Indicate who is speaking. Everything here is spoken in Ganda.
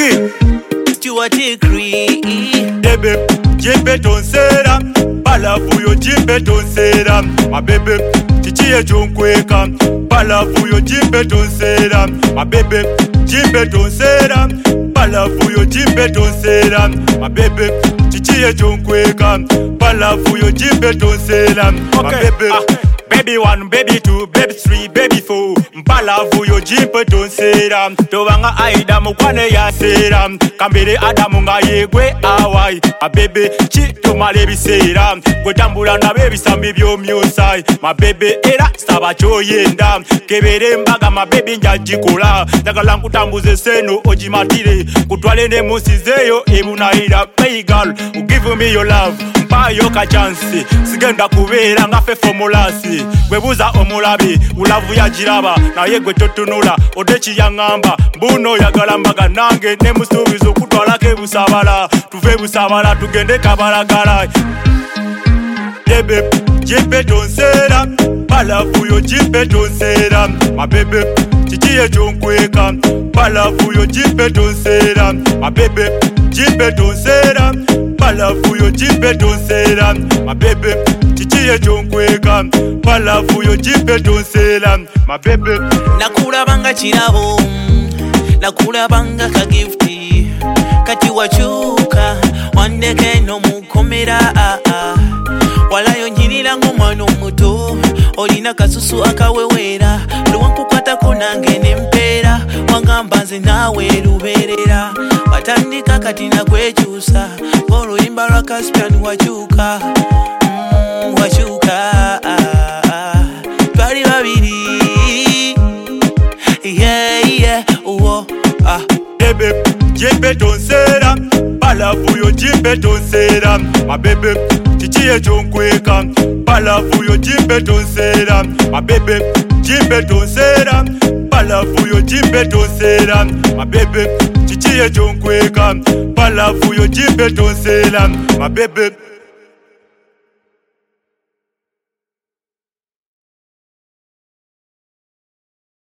Speaker 1: Ziggy
Speaker 2: Stuart Cree
Speaker 1: Baby, jimbe tonsera Balavuyo jimbe tonsera My baby, chichiye chonkweka Balavuyo jimbe tonsera My baby, jimbe tonsera Balavuyo jimbe tonsera My baby, chichiye chonkweka Balavuyo jimbe tonsera My baby Baby 1, baby 2, baby 3, baby 4 Mpalavuyo jimbe tonsera Tobanga aida mukwane ya sera Kambere adamu nga yegwe awai Mabebe chitomale bisera Gwetambula na baby sambi byomyosai Mabebe era saba choyenda Kebere mbaga mabebe njajikola Njagala nkutambuze seno ojimatire Kutwale ne musizeyo ebunaira Hey girl, give me your love Mpayo ka chance Sigenda kubera nga fe formulasi Gwebuza omulabi ulavu ya jiraba Na yegwe totunula odechi ya ngamba Mbuno ya galambaga nange ne musubizo kutwala ke busabala Tuve busabala tugende kabalagala Baby, jimbe tonsera Balavuyo jimbe tonsera My baby, chichiye chonkweka Balavuyo jimbe tonsera My baby, jimbe tonsera Balavuyo jimbe tonsera My baby, chichiye chonkweka Balavuyo jimbe tonsera My baby
Speaker 2: Nakulabanga chirabo Nakulabanga ka gifti Kati wachuka Wandeke no mukomera Walayo njirila ngomano muto Olina kasusu akawewera Luwankukwata kunange nempera Wangambanze nawe luberera Watandika katina kwechusa Polo imba rakaspian wachuka Wachuka Twali babiri Yeah, uwo
Speaker 1: Baby, jimbe tonsera Balavuyo jimbe tonsera My baby, chichiye chonkweka Balavuyo jimbe tonsera My baby, jimbe tonsera Balavuyo jimbe tonsera My baby, chichiye chonkweka Balavuyo jimbe tonsera My baby